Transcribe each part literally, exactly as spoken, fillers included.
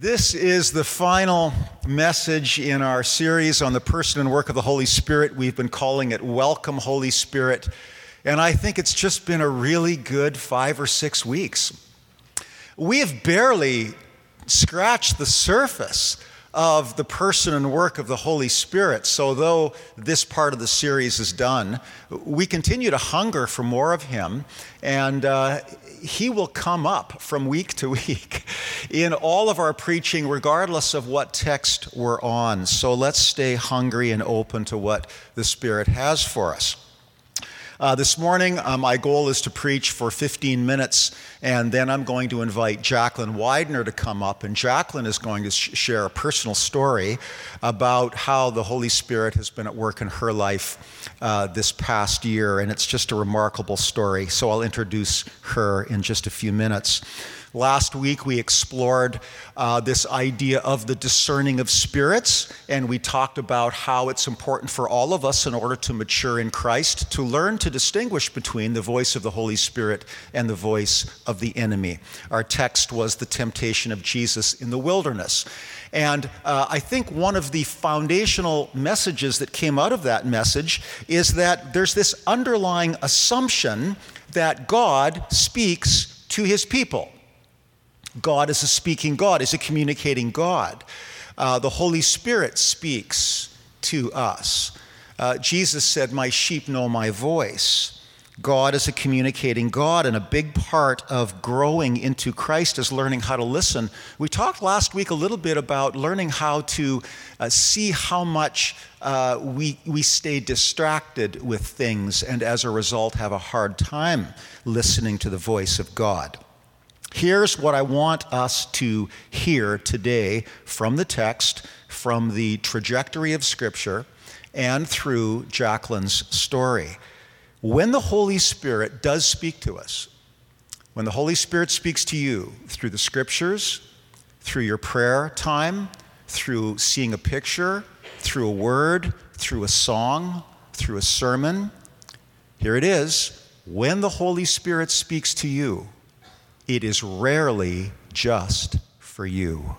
This is the final message in our series on the person and work of the Holy Spirit. We've been calling it Welcome, Holy Spirit. And I think it's just been a really good five or six weeks. We have barely scratched the surface of the person and work of the Holy Spirit. So though this part of the series is done, we continue to hunger for more of Him. And uh, He will come up from week to week in all of our preaching, regardless of what text we're on. So let's stay hungry and open to what the Spirit has for us. Uh, this morning, uh, my goal is to preach for fifteen minutes, and then I'm going to invite Jacqueline Widener to come up, and Jacqueline is going to sh- share a personal story about how the Holy Spirit has been at work in her life uh, this past year, and it's just a remarkable story. So I'll introduce her in just a few minutes. Last week, we explored uh, this idea of the discerning of spirits, and we talked about how it's important for all of us in order to mature in Christ to learn to distinguish between the voice of the Holy Spirit and the voice of the enemy. Our text was the temptation of Jesus in the wilderness. And uh, I think one of the foundational messages that came out of that message is that there's this underlying assumption that God speaks to His people. God is a speaking God, is a communicating God. Uh, the Holy Spirit speaks to us. Uh, Jesus said, "My sheep know my voice." God is a communicating God, and a big part of growing into Christ is learning how to listen. We talked last week a little bit about learning how to uh, see how much uh, we, we stay distracted with things, and as a result have a hard time listening to the voice of God. Here's what I want us to hear today from the text, from the trajectory of Scripture, and through Jacqueline's story. When the Holy Spirit does speak to us, when the Holy Spirit speaks to you through the Scriptures, through your prayer time, through seeing a picture, through a word, through a song, through a sermon, here it is. When the Holy Spirit speaks to you, it is rarely just for you.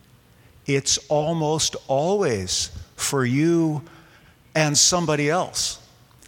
It's almost always for you and somebody else.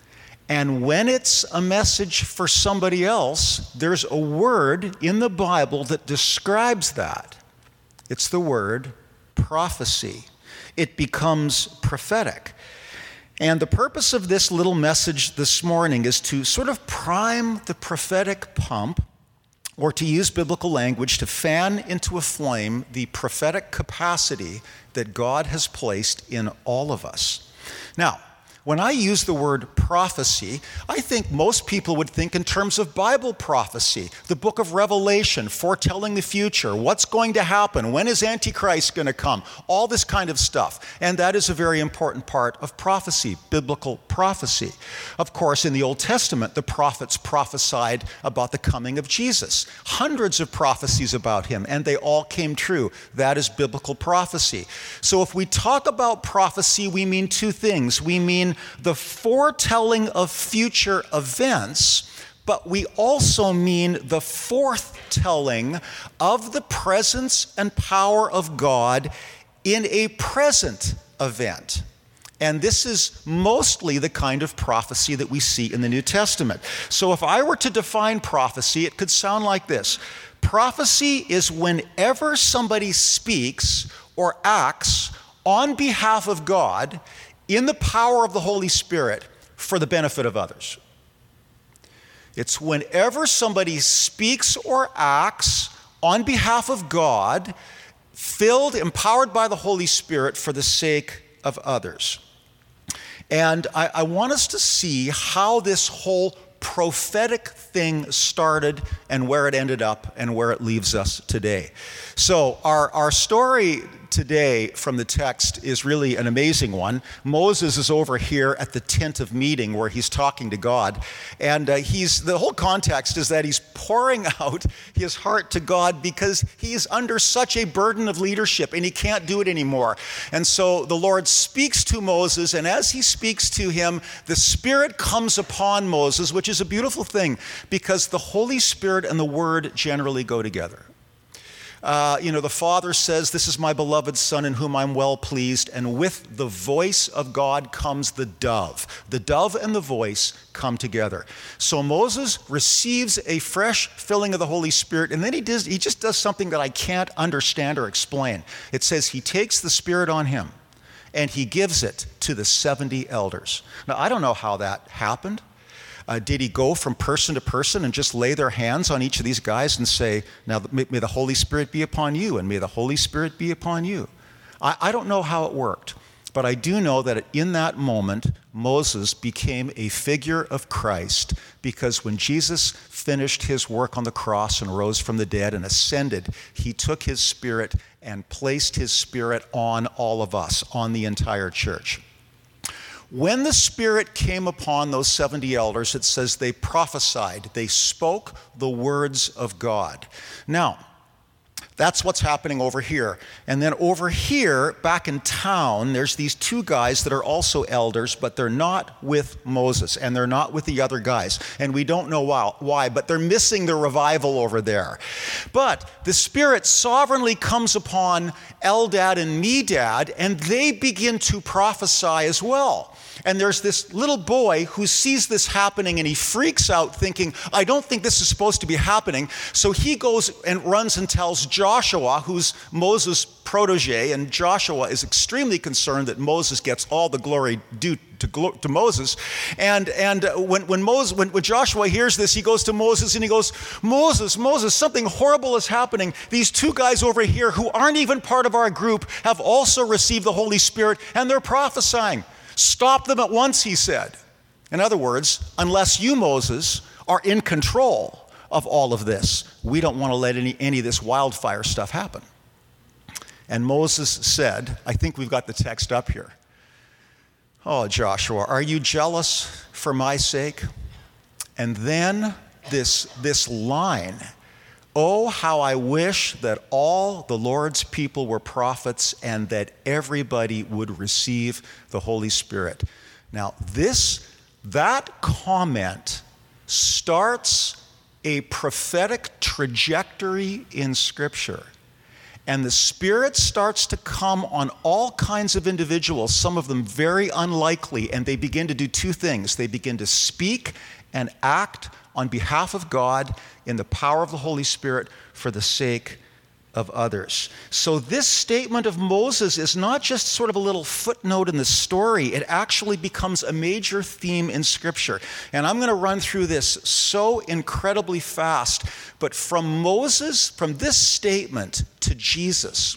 And when it's a message for somebody else, there's a word in the Bible that describes that. It's the word prophecy. It becomes prophetic. And the purpose of this little message this morning is to sort of prime the prophetic pump, or to use biblical language, to fan into a flame the prophetic capacity that God has placed in all of us. Now, when I use the word prophecy, I think most people would think in terms of Bible prophecy, the book of Revelation, foretelling the future, what's going to happen, when is Antichrist going to come, all this kind of stuff. And that is a very important part of prophecy, biblical prophecy. Of course, in the Old Testament, the prophets prophesied about the coming of Jesus. Hundreds of prophecies about Him, and they all came true. That is biblical prophecy. So if we talk about prophecy, we mean two things. We mean the foretelling of future events, but we also mean the forthtelling of the presence and power of God in a present event. And this is mostly the kind of prophecy that we see in the New Testament. So if I were to define prophecy, it could sound like this. Prophecy is whenever somebody speaks or acts on behalf of God in the power of the Holy Spirit for the benefit of others. It's whenever somebody speaks or acts on behalf of God, filled, empowered by the Holy Spirit for the sake of others. And I, I want us to see how this whole prophetic thing started and where it ended up and where it leaves us today. So our, our story today from the text is really an amazing one. Moses is over here at the tent of meeting where he's talking to God, and uh, he's the whole context is that he's pouring out his heart to God because he's under such a burden of leadership and he can't do it anymore. And so the Lord speaks to Moses, and as he speaks to him, the Spirit comes upon Moses, which is a beautiful thing because the Holy Spirit and the Word generally go together. Uh, you know, the Father says, "This is my beloved Son in whom I'm well pleased." And with the voice of God comes the dove. The dove and the voice come together. So Moses receives a fresh filling of the Holy Spirit, and then he does, he just does something that I can't understand or explain. It says he takes the Spirit on him and he gives it to the seventy elders. Now, I don't know how that happened. Uh, did he go from person to person and just lay their hands on each of these guys and say, "Now may, may the Holy Spirit be upon you, and may the Holy Spirit be upon you"? I, I don't know how it worked, but I do know that in that moment, Moses became a figure of Christ, because when Jesus finished his work on the cross and rose from the dead and ascended, he took his Spirit and placed his Spirit on all of us, on the entire church. When the Spirit came upon those seventy elders, it says they prophesied. They spoke the words of God. Now, that's what's happening over here. And then over here, back in town, there's these two guys that are also elders, but they're not with Moses, and they're not with the other guys. And we don't know why, but they're missing the revival over there. But the Spirit sovereignly comes upon Eldad and Medad, and they begin to prophesy as well. And there's this little boy who sees this happening, and he freaks out thinking, "I don't think this is supposed to be happening." So he goes and runs and tells Joshua, who's Moses' protege, and Joshua is extremely concerned that Moses gets all the glory due to, to Moses. And, and when, when, Moses, when, when Joshua hears this, he goes to Moses and he goes, "Moses, Moses, something horrible is happening. These two guys over here who aren't even part of our group have also received the Holy Spirit, and they're prophesying. Stop them at once," he said. In other words, unless you, Moses, are in control of all of this, we don't want to let any, any of this wildfire stuff happen. And Moses said, I think we've got the text up here, "Oh, Joshua, are you jealous for my sake?" And then this, this line, "Oh, how I wish that all the Lord's people were prophets, and that everybody would receive the Holy Spirit." Now, this, that comment starts a prophetic trajectory in Scripture. And the Spirit starts to come on all kinds of individuals, some of them very unlikely, and they begin to do two things. They begin to speak and act on behalf of God in the power of the Holy Spirit for the sake of others. So this statement of Moses is not just sort of a little footnote in the story. It actually becomes a major theme in Scripture. And I'm going to run through this so incredibly fast. But from Moses, from this statement to Jesus,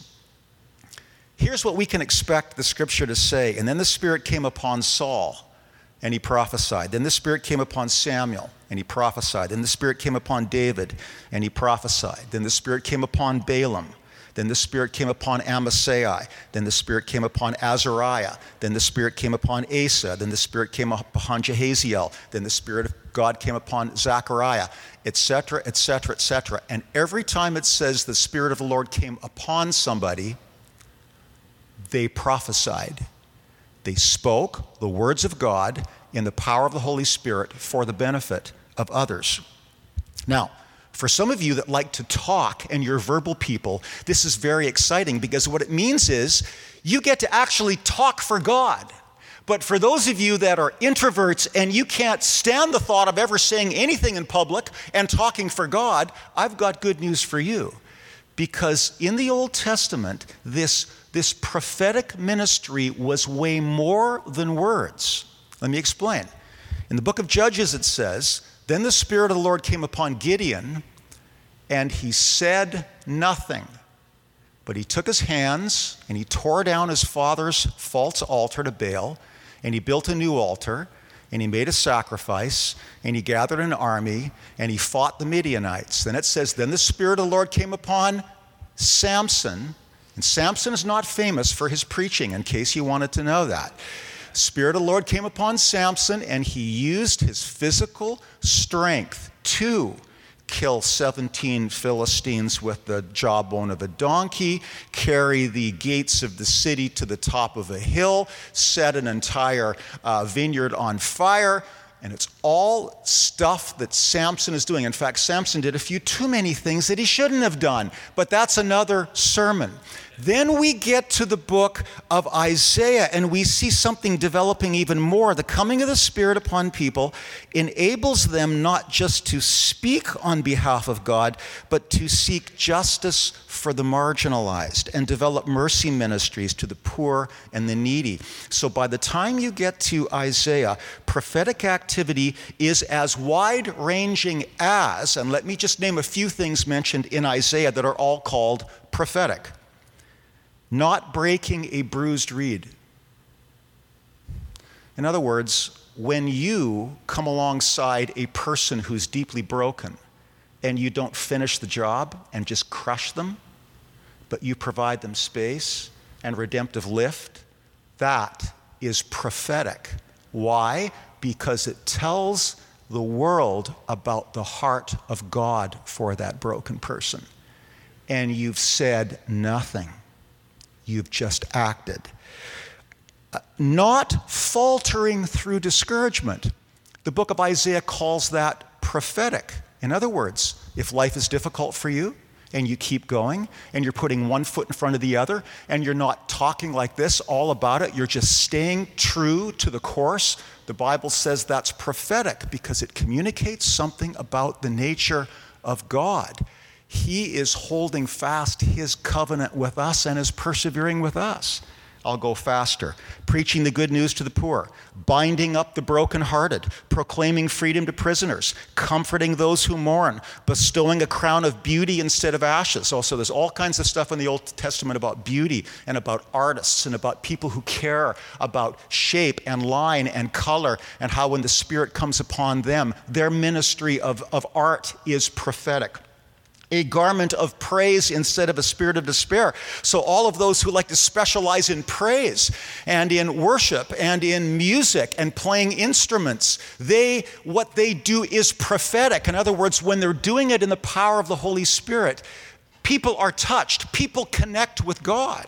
here's what we can expect the Scripture to say. "And then the Spirit came upon Saul, and he prophesied. Then the Spirit came upon Samuel, and he prophesied. Then the Spirit came upon David, and he prophesied. Then the Spirit came upon Balaam. Then the Spirit came upon Amasai. Then the Spirit came upon Azariah. Then the Spirit came upon Asa. Then the Spirit came upon Jehaziel. Then the Spirit of God came upon Zechariah," et cetera, et cetera, et cetera. And every time it says the Spirit of the Lord came upon somebody, they prophesied. They spoke the words of God in the power of the Holy Spirit for the benefit of others. Now, for some of you that like to talk and you're verbal people, this is very exciting, because what it means is you get to actually talk for God. But for those of you that are introverts and you can't stand the thought of ever saying anything in public and talking for God, I've got good news for you. Because in the Old Testament, this, this prophetic ministry was way more than words. Let me explain. In the book of Judges it says, "Then the Spirit of the Lord came upon Gideon, and he said nothing. But he took his hands and he tore down his father's false altar to Baal, and he built a new altar, and he made a sacrifice, and he gathered an army, and he fought the Midianites." Then it says, "Then the Spirit of the Lord came upon Samson," and Samson is not famous for his preaching, in case you wanted to know that. "Spirit of the Lord came upon Samson, and he used his physical strength to kill seventeen Philistines with the jawbone of a donkey, carry the gates of the city to the top of a hill, set an entire uh, vineyard on fire, And it's all stuff that Samson is doing. In fact, Samson did a few too many things that he shouldn't have done, but that's another sermon. Then we get to the book of Isaiah, and we see something developing even more. The coming of the Spirit upon people enables them not just to speak on behalf of God, but to seek justice for the marginalized and develop mercy ministries to the poor and the needy. So by the time you get to Isaiah, prophetic activity is as wide-ranging as, and let me just name a few things mentioned in Isaiah that are all called prophetic. Not breaking a bruised reed. In other words, when you come alongside a person who's deeply broken and you don't finish the job and just crush them, but you provide them space and redemptive lift, that is prophetic. Why? Because it tells the world about the heart of God for that broken person. And you've said nothing. You've just acted. Uh, not faltering through discouragement. The book of Isaiah calls that prophetic. In other words, if life is difficult for you and you keep going and you're putting one foot in front of the other and you're not talking like this all about it, you're just staying true to the course, the Bible says that's prophetic because it communicates something about the nature of God. He is holding fast his covenant with us and is persevering with us. I'll go faster. Preaching the good news to the poor, binding up the brokenhearted, proclaiming freedom to prisoners, comforting those who mourn, bestowing a crown of beauty instead of ashes. Also, there's all kinds of stuff in the Old Testament about beauty and about artists and about people who care about shape and line and color and how when the Spirit comes upon them, their ministry of, of art is prophetic. A garment of praise instead of a spirit of despair. So all of those who like to specialize in praise and in worship and in music and playing instruments, they what they do is prophetic. In other words, when they're doing it in the power of the Holy Spirit, people are touched. People connect with God.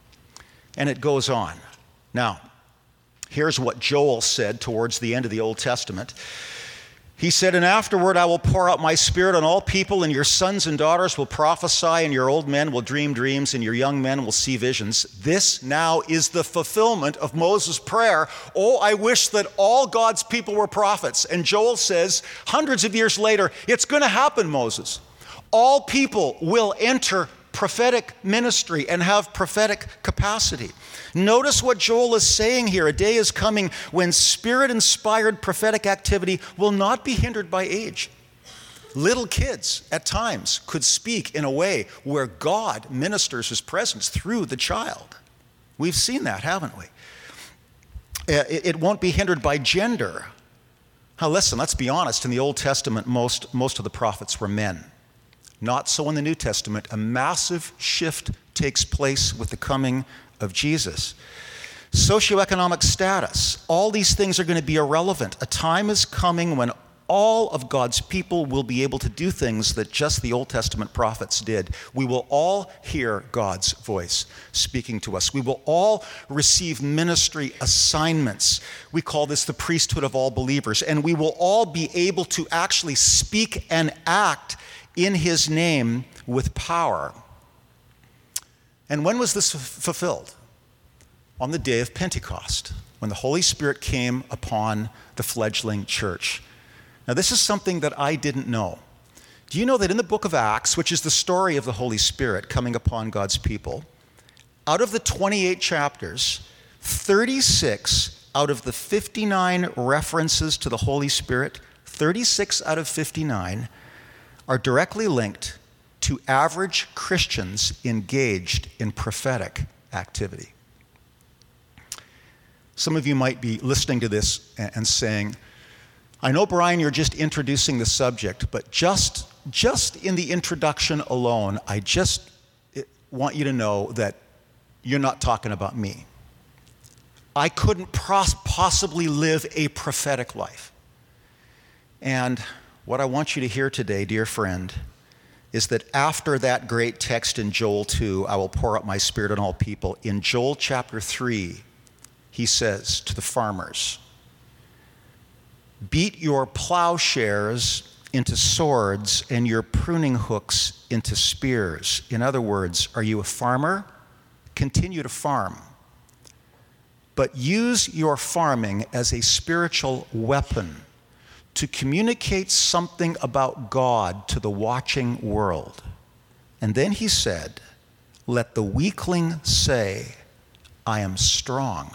And it goes on. Now, here's what Joel said towards the end of the Old Testament. He said, "And afterward I will pour out my Spirit on all people, and your sons and daughters will prophesy, and your old men will dream dreams, and your young men will see visions. This now is the fulfillment of Moses' prayer. Oh, I wish that all God's people were prophets." And Joel says, hundreds of years later, it's going to happen, Moses. All people will enter prophetic ministry and have prophetic capacity. Notice what Joel is saying here. A day is coming when Spirit-inspired prophetic activity will not be hindered by age. Little kids at times could speak in a way where God ministers his presence through the child. We've seen that, haven't we? It won't be hindered by gender. Now listen, let's be honest. In the Old Testament, most, most of the prophets were men. Not so in the New Testament. A massive shift takes place with the coming of Jesus. Socioeconomic status, all these things are going to be irrelevant. A time is coming when all of God's people will be able to do things that just the Old Testament prophets did. We will all hear God's voice speaking to us. We will all receive ministry assignments. We call this the priesthood of all believers. And we will all be able to actually speak and act in his name with power. And when was this f- fulfilled? On the day of Pentecost, when the Holy Spirit came upon the fledgling church. Now, this is something that I didn't know. Do you know that in the book of Acts, which is the story of the Holy Spirit coming upon God's people, out of the twenty-eight chapters, thirty-six out of the fifty-nine references to the Holy Spirit, thirty-six out of fifty-nine are directly linked to average Christians engaged in prophetic activity. Some of you might be listening to this and saying, I know, Brian, you're just introducing the subject, but just, just in the introduction alone, I just want you to know that you're not talking about me. I couldn't pros- possibly live a prophetic life. And what I want you to hear today, dear friend, is that after that great text in Joel two, I will pour out my Spirit on all people, in Joel chapter three, he says to the farmers, beat your plowshares into swords and your pruning hooks into spears. In other words, are you a farmer? Continue to farm. But use your farming as a spiritual weapon to communicate something about God to the watching world. And then he said, let the weakling say, I am strong.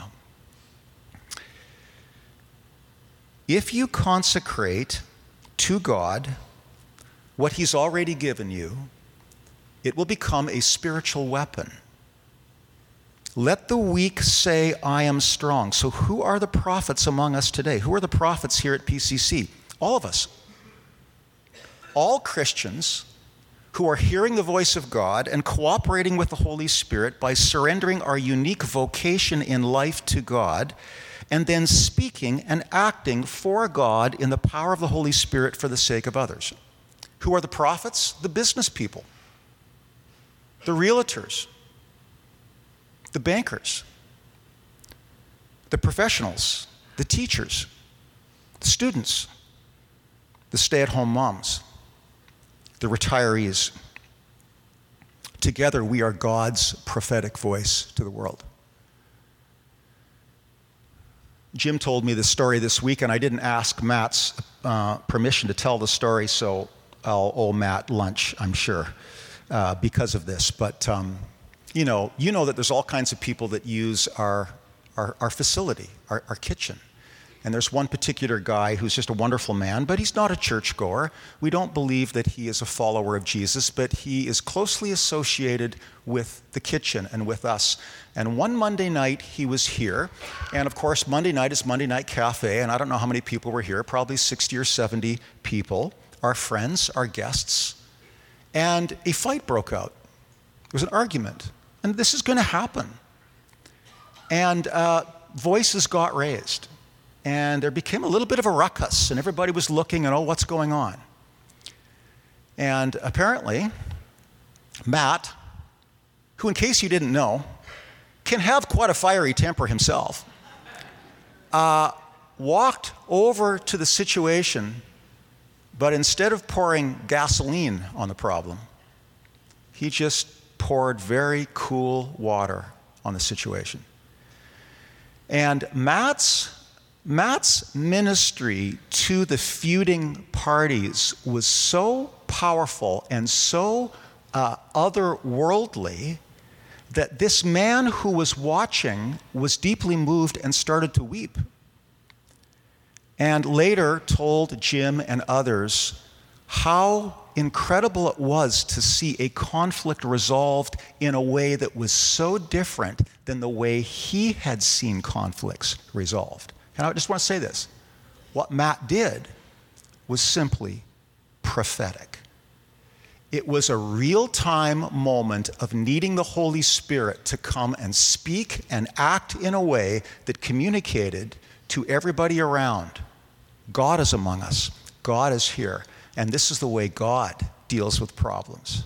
If you consecrate to God what he's already given you, it will become a spiritual weapon. Let the weak say, I am strong. So who are the prophets among us today? Who are the prophets here at P C C? All of us. All Christians who are hearing the voice of God and cooperating with the Holy Spirit by surrendering our unique vocation in life to God, and then speaking and acting for God in the power of the Holy Spirit for the sake of others. Who are the prophets? The business people, the realtors, the bankers, the professionals, the teachers, the students, the stay-at-home moms, the retirees. Together, we are God's prophetic voice to the world. Jim told me this story this week, and I didn't ask Matt's uh, permission to tell the story, so I'll owe Matt lunch, I'm sure, uh, because of this. But, um, you know, you know that there's all kinds of people that use our, our, our facility, our, our kitchen. And there's one particular guy who's just a wonderful man, but he's not a churchgoer. We don't believe that he is a follower of Jesus, but he is closely associated with the kitchen and with us. And one Monday night, he was here. And of course, Monday night is Monday Night Cafe, and I don't know how many people were here, probably sixty or seventy people, our friends, our guests. And a fight broke out. It was an argument. And this is going to happen. And uh, voices got raised. And there became a little bit of a ruckus, and everybody was looking and, oh, what's going on? And apparently, Matt, who, in case you didn't know, can have quite a fiery temper himself, uh, walked over to the situation, but instead of pouring gasoline on the problem, he just poured very cool water on the situation. And Matt's Matt's ministry to the feuding parties was so powerful and so uh, otherworldly that this man who was watching was deeply moved and started to weep. And later told Jim and others how incredible it was to see a conflict resolved in a way that was so different than the way he had seen conflicts resolved. And I just want to say this. What Matt did was simply prophetic. It was a real-time moment of needing the Holy Spirit to come and speak and act in a way that communicated to everybody around. God is among us. God is here. And this is the way God deals with problems.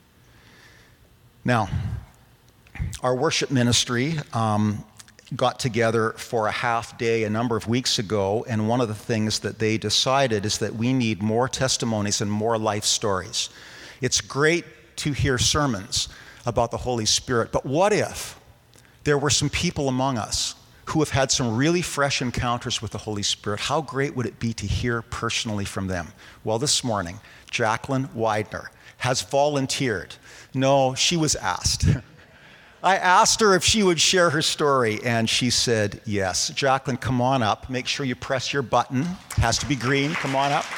Now, our worship ministry um, got together for a half day a number of weeks ago, and one of the things that they decided is that we need more testimonies and more life stories. It's great to hear sermons about the Holy Spirit, but what if there were some people among us who have had some really fresh encounters with the Holy Spirit? How great would it be to hear personally from them? Well, this morning, Jacqueline Widener has volunteered. No, she was asked. I asked her if she would share her story, and she said yes. Jacqueline, come on up. Make sure you press your button. It has to be green. Come on up.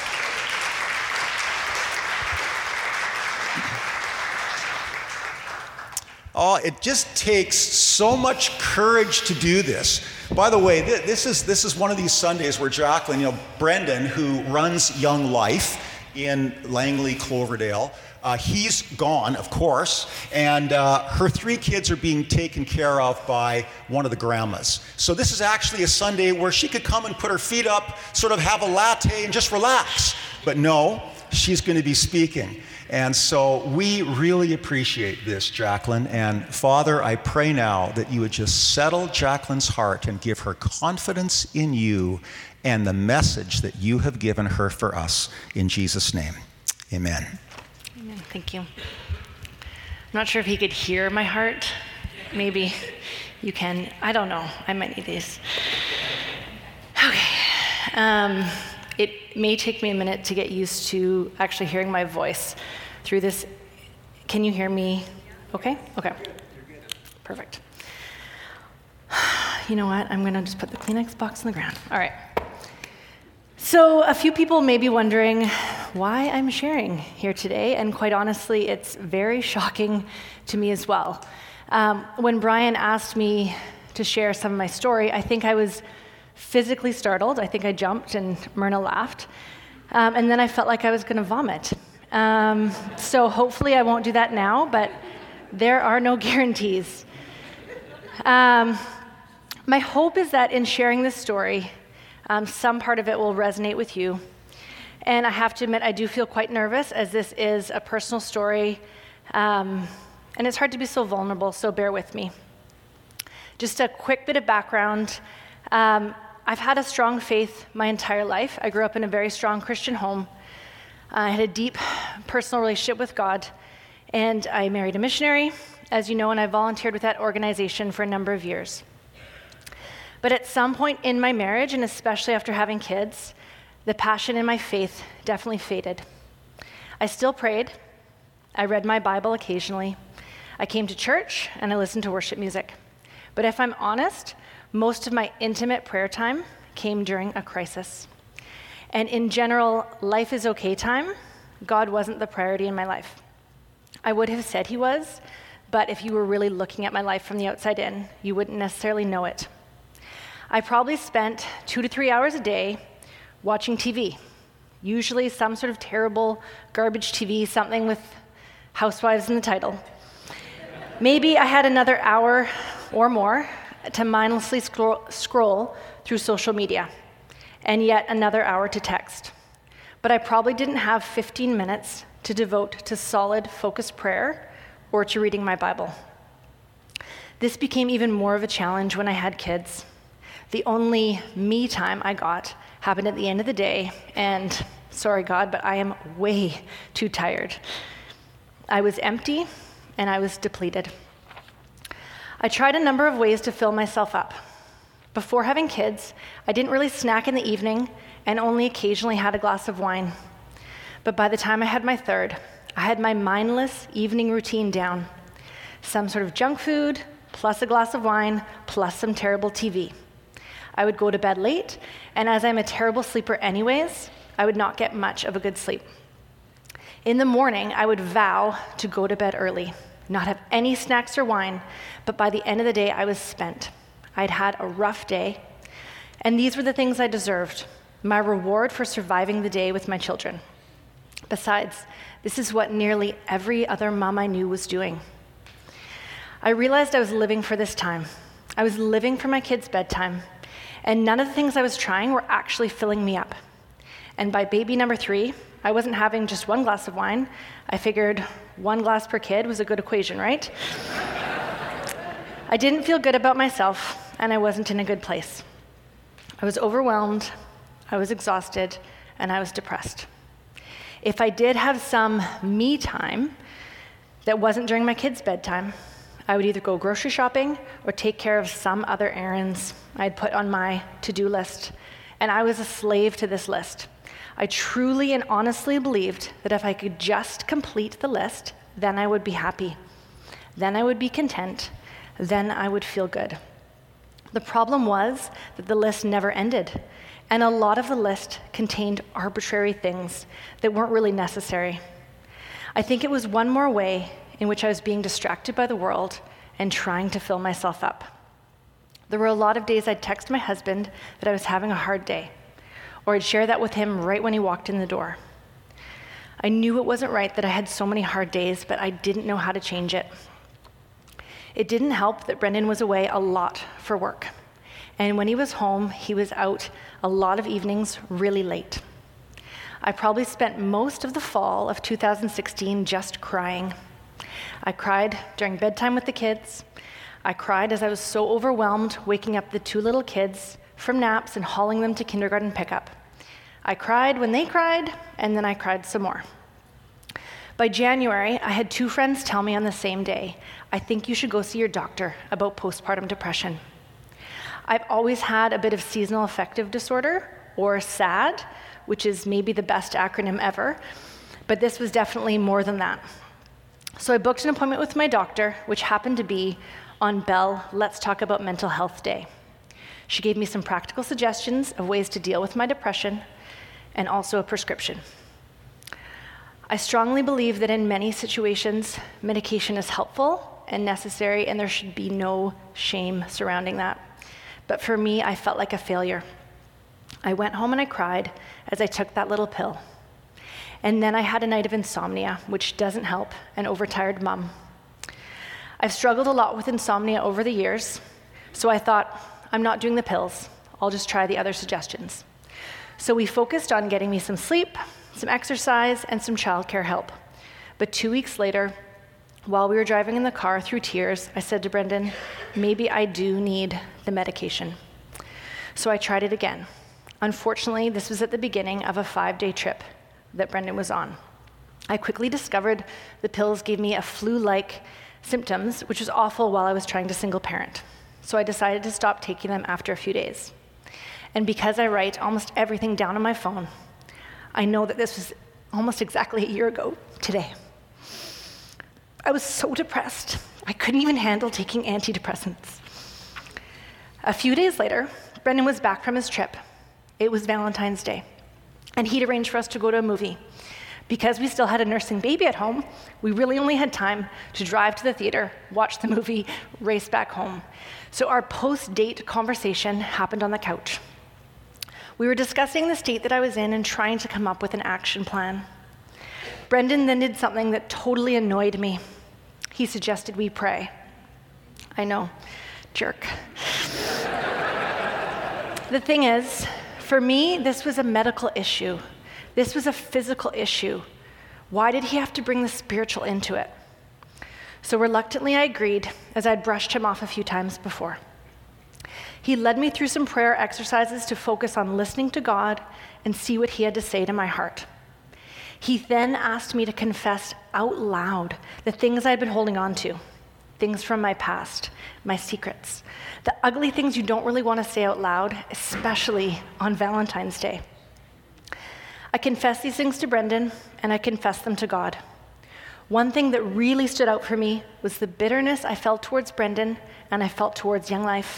Oh, it just takes so much courage to do this. By the way, this is this is one of these Sundays where Jacqueline, you know, Brendan, who runs Young Life in Langley, Cloverdale, Uh, he's gone, of course, and uh, her three kids are being taken care of by one of the grandmas. So this is actually a Sunday where she could come and put her feet up, sort of have a latte and just relax. But no, she's going to be speaking. And so we really appreciate this, Jacqueline. And Father, I pray now that you would just settle Jacqueline's heart and give her confidence in you and the message that you have given her for us. In Jesus' name, amen. Amen. Thank you. I'm not sure if he could hear my heart. Maybe you can. I don't know. I might need these. Okay. Um, it may take me a minute to get used to actually hearing my voice through this. Can you hear me? Okay? Okay. Perfect. You know what? I'm going to just put the Kleenex box on the ground. All right. So a few people may be wondering why I'm sharing here today, and quite honestly, it's very shocking to me as well. Um, when Brian asked me to share some of my story, I think I was physically startled. I think I jumped and Myrna laughed. Um, and then I felt like I was going to vomit. Um, so hopefully I won't do that now, but there are no guarantees. Um, my hope is that in sharing this story, um, some part of it will resonate with you. And I have to admit, I do feel quite nervous, as this is a personal story. Um, and it's hard to be so vulnerable, so bear with me. Just a quick bit of background. Um, I've had a strong faith my entire life. I grew up in a very strong Christian home. I had a deep personal relationship with God, and I married a missionary, as you know, and I volunteered with that organization for a number of years. But at some point in my marriage, and especially after having kids, the passion in my faith definitely faded. I still prayed. I read my Bible occasionally. I came to church, and I listened to worship music. But if I'm honest, most of my intimate prayer time came during a crisis. And in general, life is okay time, God wasn't the priority in my life. I would have said he was, but if you were really looking at my life from the outside in, you wouldn't necessarily know it. I probably spent two to three hours a day watching T V, usually some sort of terrible garbage T V, something with Housewives in the title. Maybe I had another hour or more to mindlessly scroll, scroll through social media, and yet another hour to text. But I probably didn't have fifteen minutes to devote to solid, focused prayer or to reading my Bible. This became even more of a challenge when I had kids. The only me time I got happened at the end of the day, and sorry, God, but I am way too tired. I was empty, and I was depleted. I tried a number of ways to fill myself up. Before having kids, I didn't really snack in the evening and only occasionally had a glass of wine. But by the time I had my third, I had my mindless evening routine down. Some sort of junk food, plus a glass of wine, plus some terrible T V. I would go to bed late, and as I'm a terrible sleeper anyways, I would not get much of a good sleep. In the morning, I would vow to go to bed early, not have any snacks or wine, but by the end of the day, I was spent. I'd had a rough day, and these were the things I deserved, my reward for surviving the day with my children. Besides, this is what nearly every other mom I knew was doing. I realized I was living for this time. I was living for my kids' bedtime, and none of the things I was trying were actually filling me up. And by baby number three, I wasn't having just one glass of wine. I figured one glass per kid was a good equation, right? I didn't feel good about myself, and I wasn't in a good place. I was overwhelmed, I was exhausted, and I was depressed. If I did have some me time that wasn't during my kids' bedtime, I would either go grocery shopping or take care of some other errands I'd put on my to-do list, and I was a slave to this list. I truly and honestly believed that if I could just complete the list, then I would be happy. Then I would be content. Then I would feel good. The problem was that the list never ended, and a lot of the list contained arbitrary things that weren't really necessary. I think it was one more way in which I was being distracted by the world and trying to fill myself up. There were a lot of days I'd text my husband that I was having a hard day, or I'd share that with him right when he walked in the door. I knew it wasn't right that I had so many hard days, but I didn't know how to change it. It didn't help that Brendan was away a lot for work, and when he was home, he was out a lot of evenings really late. I probably spent most of the fall of two thousand sixteen just crying. I cried during bedtime with the kids. I cried as I was so overwhelmed waking up the two little kids from naps and hauling them to kindergarten pickup. I cried when they cried, and then I cried some more. By January, I had two friends tell me on the same day, I think you should go see your doctor about postpartum depression. I've always had a bit of seasonal affective disorder, or SAD, which is maybe the best acronym ever, but this was definitely more than that. So I booked an appointment with my doctor, which happened to be on Bell Let's Talk About Mental Health Day. She gave me some practical suggestions of ways to deal with my depression, and also a prescription. I strongly believe that in many situations, medication is helpful and necessary, and there should be no shame surrounding that. But for me, I felt like a failure. I went home and I cried as I took that little pill. And then I had a night of insomnia, which doesn't help an overtired mom. I've struggled a lot with insomnia over the years, so I thought, I'm not doing the pills. I'll just try the other suggestions. So we focused on getting me some sleep, some exercise, and some childcare help. But two weeks later, while we were driving in the car through tears, I said to Brendan, maybe I do need the medication. So I tried it again. Unfortunately, this was at the beginning of a five-day trip that Brendan was on. I quickly discovered the pills gave me a flu-like symptoms, which was awful while I was trying to single parent. So I decided to stop taking them after a few days. And because I write almost everything down on my phone, I know that this was almost exactly a year ago today. I was so depressed, I couldn't even handle taking antidepressants. A few days later, Brendan was back from his trip. It was Valentine's Day, and he'd arranged for us to go to a movie. Because we still had a nursing baby at home, we really only had time to drive to the theater, watch the movie, race back home. So our post-date conversation happened on the couch. We were discussing the state that I was in and trying to come up with an action plan. Brendan then did something that totally annoyed me. He suggested we pray. I know, jerk. The thing is, for me, this was a medical issue. This was a physical issue. Why did he have to bring the spiritual into it? So reluctantly, I agreed, as I'd brushed him off a few times before. He led me through some prayer exercises to focus on listening to God and see what he had to say to my heart. He then asked me to confess out loud the things I'd been holding on to, things from my past, my secrets, the ugly things you don't really want to say out loud, especially on Valentine's Day. I confessed these things to Brendan, and I confessed them to God. One thing that really stood out for me was the bitterness I felt towards Brendan and I felt towards Young Life.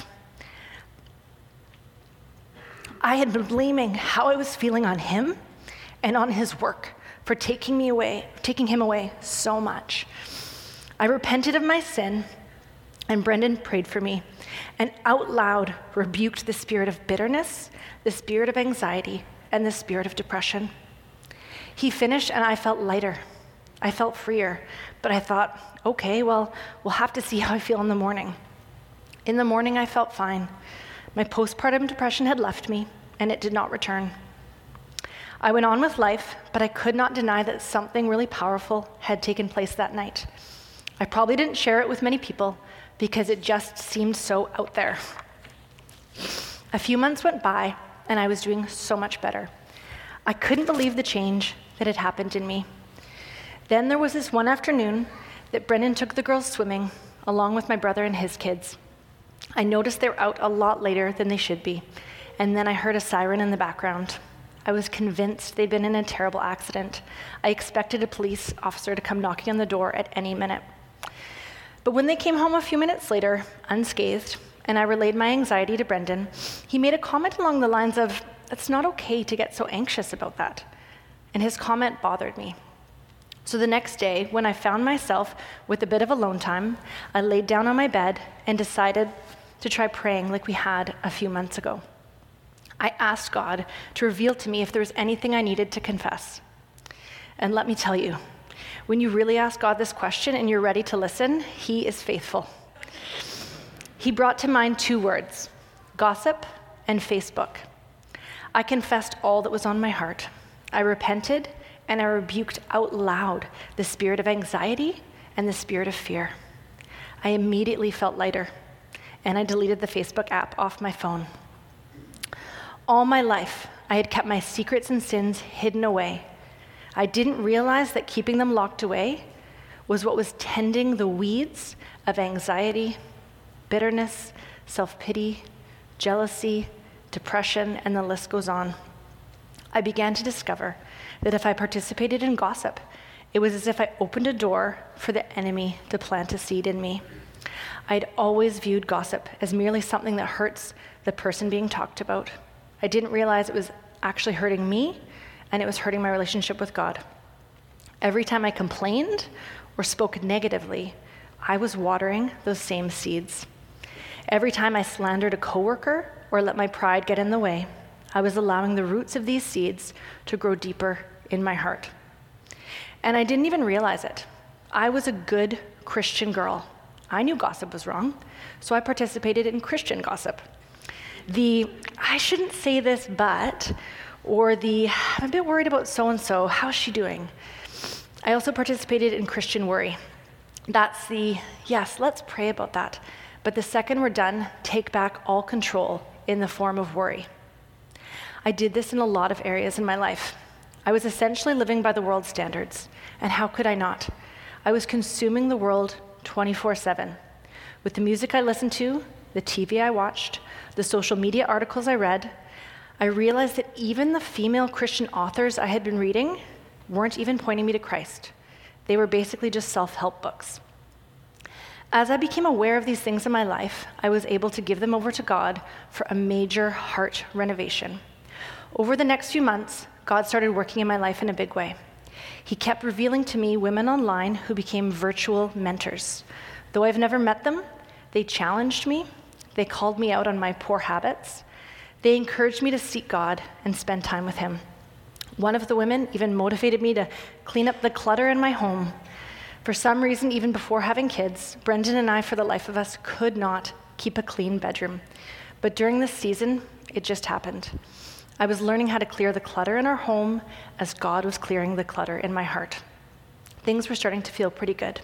I had been blaming how I was feeling on him and on his work for taking me away, taking him away so much. I repented of my sin, and Brendan prayed for me and out loud rebuked the spirit of bitterness, the spirit of anxiety, and the spirit of depression. He finished, and I felt lighter. I felt freer, but I thought, okay, well, we'll have to see how I feel in the morning. In the morning, I felt fine. My postpartum depression had left me, and it did not return. I went on with life, but I could not deny that something really powerful had taken place that night. I probably didn't share it with many people because it just seemed so out there. A few months went by, and I was doing so much better. I couldn't believe the change that had happened in me. Then there was this one afternoon that Brendan took the girls swimming, along with my brother and his kids. I noticed they were out a lot later than they should be, and then I heard a siren in the background. I was convinced they'd been in a terrible accident. I expected a police officer to come knocking on the door at any minute. But when they came home a few minutes later, unscathed, and I relayed my anxiety to Brendan, he made a comment along the lines of, "It's not okay to get so anxious about that." And his comment bothered me. So the next day, when I found myself with a bit of alone time, I laid down on my bed and decided to try praying like we had a few months ago. I asked God to reveal to me if there was anything I needed to confess. And let me tell you, when you really ask God this question and you're ready to listen, he is faithful. He brought to mind two words, gossip and Facebook. I confessed all that was on my heart. I repented and I rebuked out loud the spirit of anxiety and the spirit of fear. I immediately felt lighter, and I deleted the Facebook app off my phone. All my life, I had kept my secrets and sins hidden away. I didn't realize that keeping them locked away was what was tending the weeds of anxiety, bitterness, self-pity, jealousy, depression, and the list goes on. I began to discover that if I participated in gossip, it was as if I opened a door for the enemy to plant a seed in me. I'd always viewed gossip as merely something that hurts the person being talked about. I didn't realize it was actually hurting me, and it was hurting my relationship with God. Every time I complained or spoke negatively, I was watering those same seeds. Every time I slandered a coworker or let my pride get in the way, I was allowing the roots of these seeds to grow deeper in my heart. And I didn't even realize it. I was a good Christian girl. I knew gossip was wrong, so I participated in Christian gossip. The, I shouldn't say this, but, or the, I'm a bit worried about so-and-so, how's she doing? I also participated in Christian worry. That's the, yes, let's pray about that. But the second we're done, take back all control in the form of worry. I did this in a lot of areas in my life. I was essentially living by the world's standards, and how could I not? I was consuming the world twenty-four seven. With the music I listened to, the T V I watched, the social media articles I read, I realized that even the female Christian authors I had been reading weren't even pointing me to Christ. They were basically just self-help books. As I became aware of these things in my life, I was able to give them over to God for a major heart renovation. Over the next few months, God started working in my life in a big way. He kept revealing to me women online who became virtual mentors. Though I've never met them, they challenged me, they called me out on my poor habits, they encouraged me to seek God and spend time with Him. One of the women even motivated me to clean up the clutter in my home. For some reason, even before having kids, Brendan and I, for the life of us, could not keep a clean bedroom. But during this season, it just happened. I was learning how to clear the clutter in our home as God was clearing the clutter in my heart. Things were starting to feel pretty good.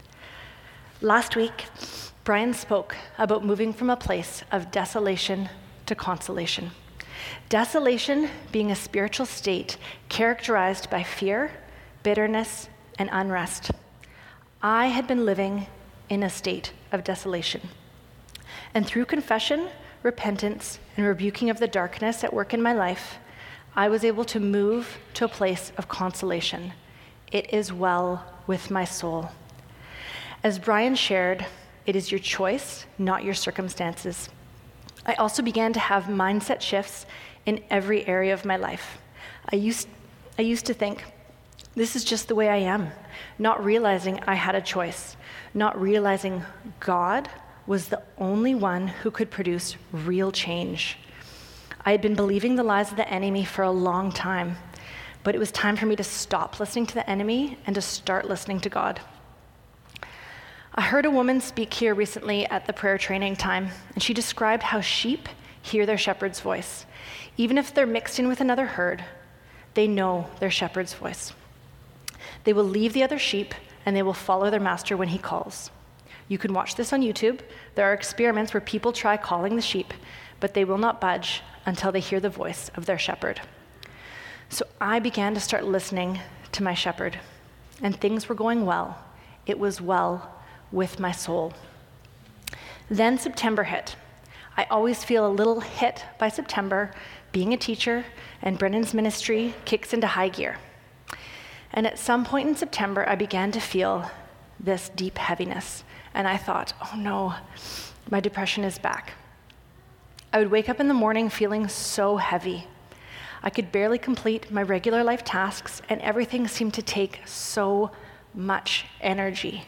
Last week, Brian spoke about moving from a place of desolation to consolation. Desolation being a spiritual state characterized by fear, bitterness, and unrest. I had been living in a state of desolation. And through confession, repentance, and rebuking of the darkness at work in my life, I was able to move to a place of consolation. It is well with my soul. As Brian shared, it is your choice, not your circumstances. I also began to have mindset shifts in every area of my life. I used, I used to think, this is just the way I am, not realizing I had a choice, not realizing God was the only one who could produce real change. I had been believing the lies of the enemy for a long time, but it was time for me to stop listening to the enemy and to start listening to God. I heard a woman speak here recently at the prayer training time, and she described how sheep hear their shepherd's voice. Even if they're mixed in with another herd, they know their shepherd's voice. They will leave the other sheep, and they will follow their master when he calls. You can watch this on YouTube. There are experiments where people try calling the sheep, but they will not budge until they hear the voice of their shepherd. So I began to start listening to my shepherd, and things were going well. It was well with my soul. Then September hit. I always feel a little hit by September. Being a teacher and Brendan's ministry kicks into high gear. And at some point in September, I began to feel this deep heaviness. And I thought, oh no, my depression is back. I would wake up in the morning feeling so heavy. I could barely complete my regular life tasks, and everything seemed to take so much energy.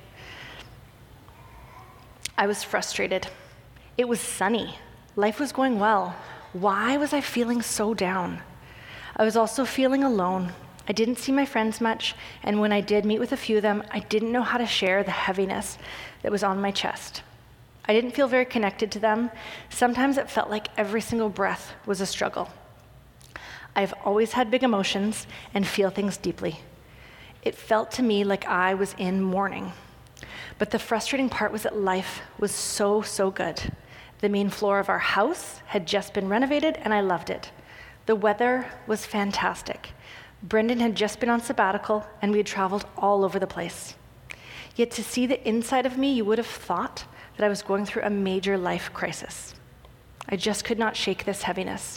I was frustrated. It was sunny. Life was going well. Why was I feeling so down? I was also feeling alone. I didn't see my friends much, and when I did meet with a few of them, I didn't know how to share the heaviness that was on my chest. I didn't feel very connected to them. Sometimes it felt like every single breath was a struggle. I've always had big emotions and feel things deeply. It felt to me like I was in mourning. But the frustrating part was that life was so, so good. The main floor of our house had just been renovated, and I loved it. The weather was fantastic. Brendan had just been on sabbatical, and we had traveled all over the place. Yet to see the inside of me, you would have thought that I was going through a major life crisis. I just could not shake this heaviness.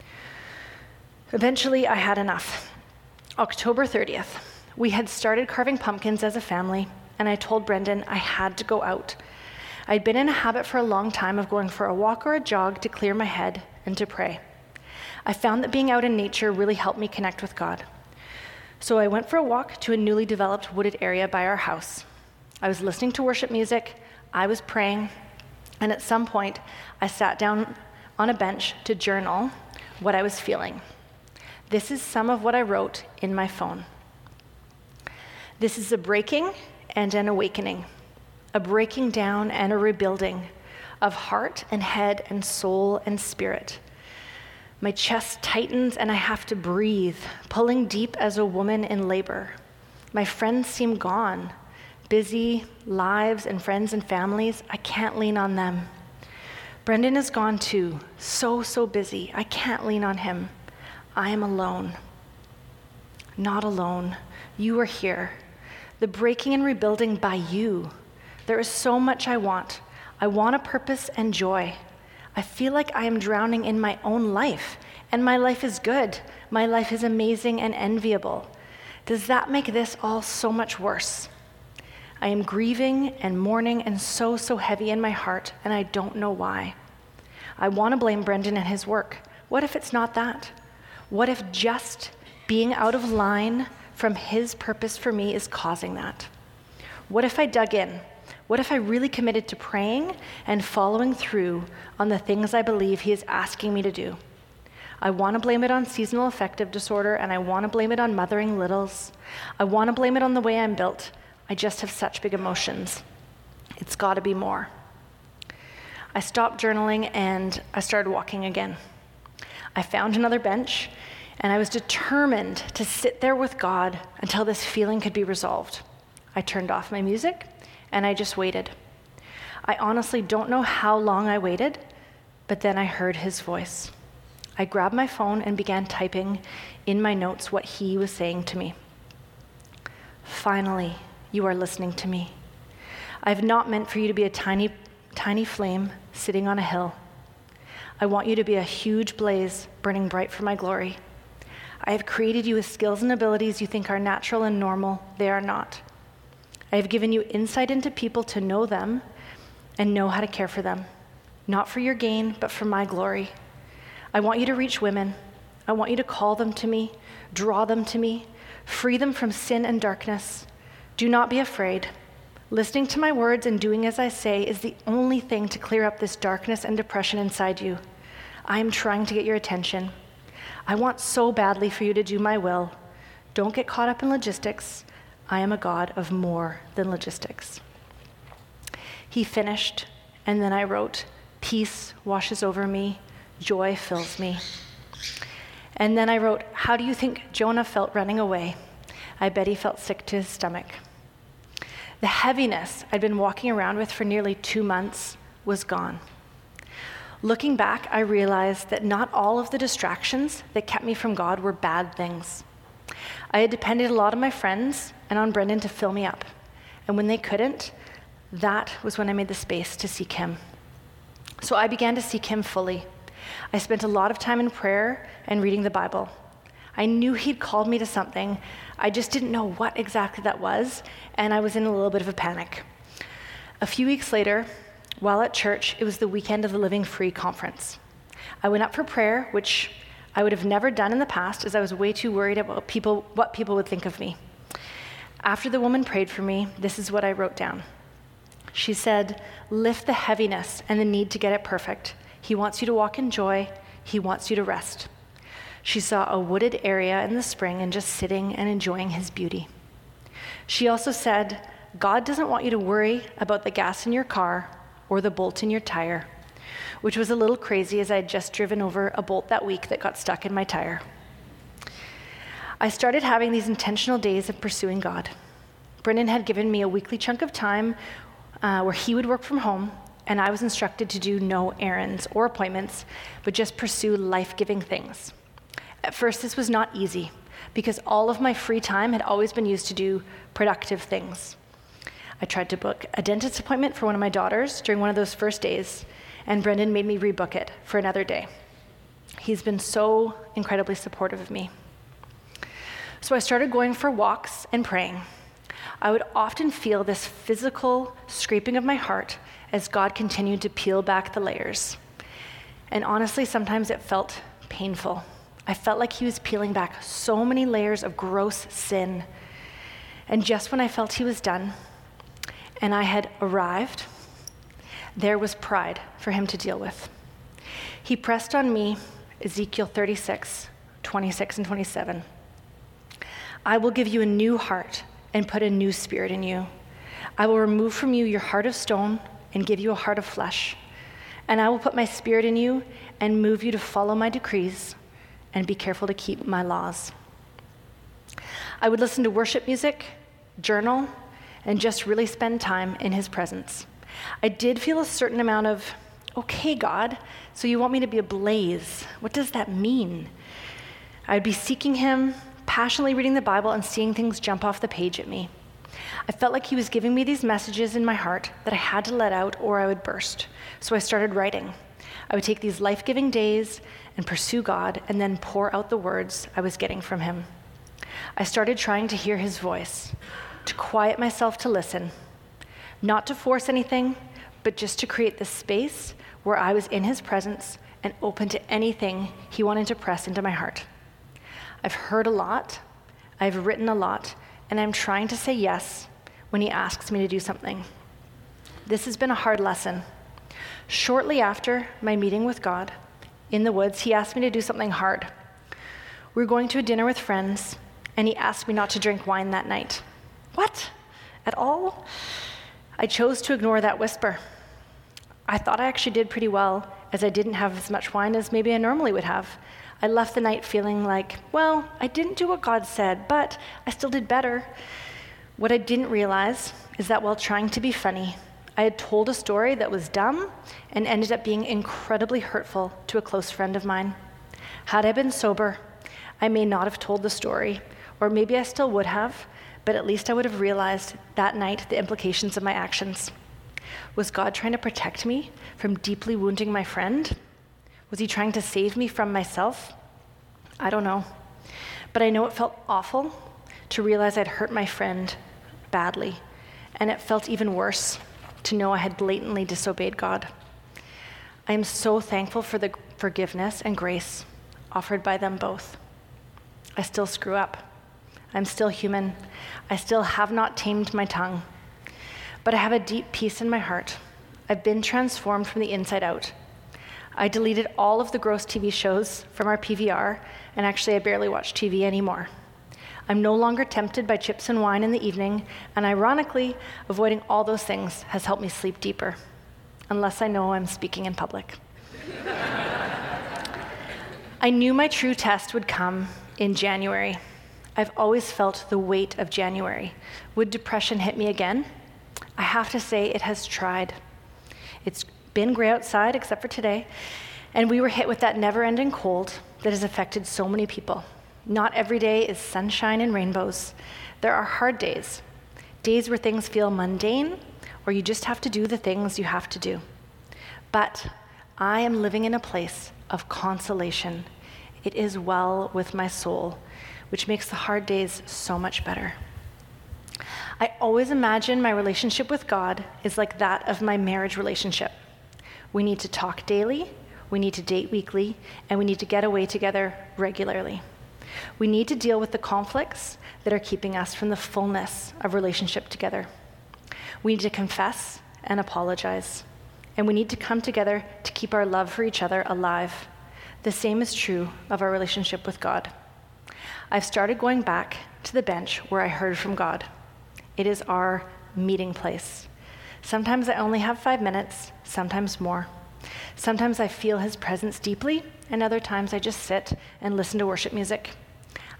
Eventually, I had enough. October thirtieth, we had started carving pumpkins as a family, and I told Brendan I had to go out. I'd been in a habit for a long time of going for a walk or a jog to clear my head and to pray. I found that being out in nature really helped me connect with God. So I went for a walk to a newly developed wooded area by our house. I was listening to worship music, I was praying, and at some point, I sat down on a bench to journal what I was feeling. This is some of what I wrote in my phone. This is a breaking and an awakening, a breaking down and a rebuilding of heart and head and soul and spirit. My chest tightens and I have to breathe, pulling deep as a woman in labor. My friends seem gone. Busy lives and friends and families, I can't lean on them. Brendan is gone too, so, so busy. I can't lean on him. I am alone. Not alone. You are here. The breaking and rebuilding by you. There is so much I want. I want a purpose and joy. I feel like I am drowning in my own life, and my life is good. My life is amazing and enviable. Does that make this all so much worse? I am grieving and mourning and so, so heavy in my heart, and I don't know why. I want to blame Brendan and his work. What if it's not that? What if just being out of line from his purpose for me is causing that? What if I dug in? What if I really committed to praying and following through on the things I believe he is asking me to do? I want to blame it on seasonal affective disorder, and I want to blame it on mothering littles. I want to blame it on the way I'm built. I just have such big emotions. It's got to be more. I stopped journaling and I started walking again. I found another bench, and I was determined to sit there with God until this feeling could be resolved. I turned off my music, and I just waited. I honestly don't know how long I waited, but then I heard his voice. I grabbed my phone and began typing in my notes what he was saying to me. Finally, you are listening to me. I have not meant for you to be a tiny, tiny flame sitting on a hill. I want you to be a huge blaze burning bright for my glory. I have created you with skills and abilities you think are natural and normal. They are not. I have given you insight into people to know them and know how to care for them, not for your gain, but for my glory. I want you to reach women. I want you to call them to me, draw them to me, free them from sin and darkness. Do not be afraid. Listening to my words and doing as I say is the only thing to clear up this darkness and depression inside you. I am trying to get your attention. I want so badly for you to do my will. Don't get caught up in logistics. I am a God of more than logistics. He finished, and then I wrote, peace washes over me, joy fills me. And then I wrote, how do you think Jonah felt running away? I bet he felt sick to his stomach. The heaviness I'd been walking around with for nearly two months was gone. Looking back, I realized that not all of the distractions that kept me from God were bad things. I had depended a lot on my friends and on Brendan to fill me up. And when they couldn't, that was when I made the space to seek him. So I began to seek him fully. I spent a lot of time in prayer and reading the Bible. I knew he'd called me to something. I just didn't know what exactly that was, and I was in a little bit of a panic. A few weeks later, while at church, it was the weekend of the Living Free conference. I went up for prayer, which I would have never done in the past, as I was way too worried about people, what people would think of me. After the woman prayed for me, this is what I wrote down. She said, lift the heaviness and the need to get it perfect. He wants you to walk in joy. He wants you to rest. She saw a wooded area in the spring and just sitting and enjoying his beauty. She also said, God doesn't want you to worry about the gas in your car or the bolt in your tire, which was a little crazy as I had just driven over a bolt that week that got stuck in my tire. I started having these intentional days of pursuing God. Brendan had given me a weekly chunk of time uh, where he would work from home, and I was instructed to do no errands or appointments, but just pursue life-giving things. At first, this was not easy, because all of my free time had always been used to do productive things. I tried to book a dentist appointment for one of my daughters during one of those first days, and Brendan made me rebook it for another day. He's been so incredibly supportive of me. So I started going for walks and praying. I would often feel this physical scraping of my heart as God continued to peel back the layers. And honestly, sometimes it felt painful. I felt like he was peeling back so many layers of gross sin. And just when I felt he was done and I had arrived, there was pride for him to deal with. He pressed on me Ezekiel thirty-six, twenty-six and twenty-seven. I will give you a new heart and put a new spirit in you. I will remove from you your heart of stone and give you a heart of flesh. And I will put my spirit in you and move you to follow my decrees and be careful to keep my laws. I would listen to worship music, journal, and just really spend time in his presence. I did feel a certain amount of, okay, God, so you want me to be ablaze. What does that mean? I'd be seeking him, passionately reading the Bible and seeing things jump off the page at me. I felt like he was giving me these messages in my heart that I had to let out or I would burst. So I started writing. I would take these life-giving days and pursue God and then pour out the words I was getting from him. I started trying to hear his voice, to quiet myself to listen, not to force anything, but just to create this space where I was in his presence and open to anything he wanted to press into my heart. I've heard a lot, I've written a lot, and I'm trying to say yes when he asks me to do something. This has been a hard lesson. Shortly after my meeting with God in the woods, he asked me to do something hard. We were going to a dinner with friends, and he asked me not to drink wine that night. What? At all? I chose to ignore that whisper. I thought I actually did pretty well, as I didn't have as much wine as maybe I normally would have. I left the night feeling like, well, I didn't do what God said, but I still did better. What I didn't realize is that while trying to be funny, I had told a story that was dumb and ended up being incredibly hurtful to a close friend of mine. Had I been sober, I may not have told the story, or maybe I still would have, but at least I would have realized that night the implications of my actions. Was God trying to protect me from deeply wounding my friend? Was he trying to save me from myself? I don't know. But I know it felt awful to realize I'd hurt my friend badly, and it felt even worse to know I had blatantly disobeyed God. I am so thankful for the forgiveness and grace offered by them both. I still screw up. I'm still human. I still have not tamed my tongue. But I have a deep peace in my heart. I've been transformed from the inside out. I deleted all of the gross T V shows from our P V R, and actually I barely watch T V anymore. I'm no longer tempted by chips and wine in the evening, and ironically, avoiding all those things has helped me sleep deeper, unless I know I'm speaking in public. I knew my true test would come in January. I've always felt the weight of January. Would depression hit me again? I have to say it has tried. It's been gray outside, except for today, and we were hit with that never-ending cold that has affected so many people. Not every day is sunshine and rainbows. There are hard days, days where things feel mundane, or you just have to do the things you have to do. But I am living in a place of consolation. It is well with my soul, which makes the hard days so much better. I always imagine my relationship with God is like that of my marriage relationship. We need to talk daily, we need to date weekly, and we need to get away together regularly. We need to deal with the conflicts that are keeping us from the fullness of relationship together. We need to confess and apologize, and we need to come together to keep our love for each other alive. The same is true of our relationship with God. I've started going back to the bench where I heard from God. It is our meeting place. Sometimes I only have five minutes, sometimes more. Sometimes I feel his presence deeply, and other times I just sit and listen to worship music.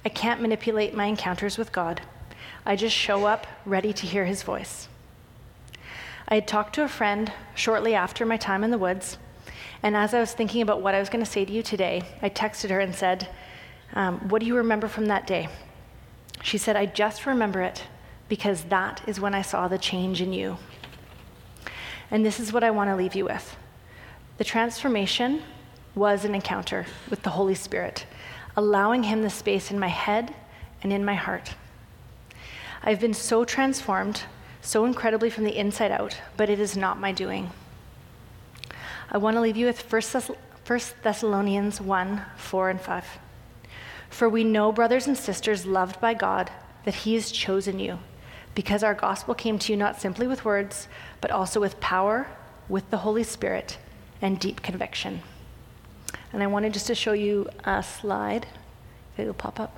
I can't manipulate my encounters with God. I just show up ready to hear his voice. I had talked to a friend shortly after my time in the woods, and as I was thinking about what I was going to say to you today, I texted her and said, um, what do you remember from that day? She said, I just remember it because that is when I saw the change in you. And this is what I want to leave you with. The transformation was an encounter with the Holy Spirit, allowing him the space in my head and in my heart. I've been so transformed, so incredibly from the inside out, but it is not my doing. I want to leave you with First Thessalonians one, four, and five. For we know, brothers and sisters loved by God, that he has chosen you, because our gospel came to you not simply with words, but also with power, with the Holy Spirit, and deep conviction. And I wanted just to show you a slide. It'll pop up.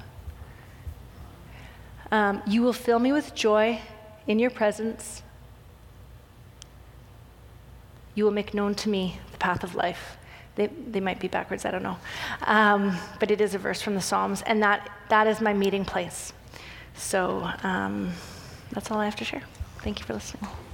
Um, you will fill me with joy in your presence. You will make known to me the path of life. They, they might be backwards, I don't know. Um, but it is a verse from the Psalms, and that, that is my meeting place. So um, that's all I have to share. Thank you for listening.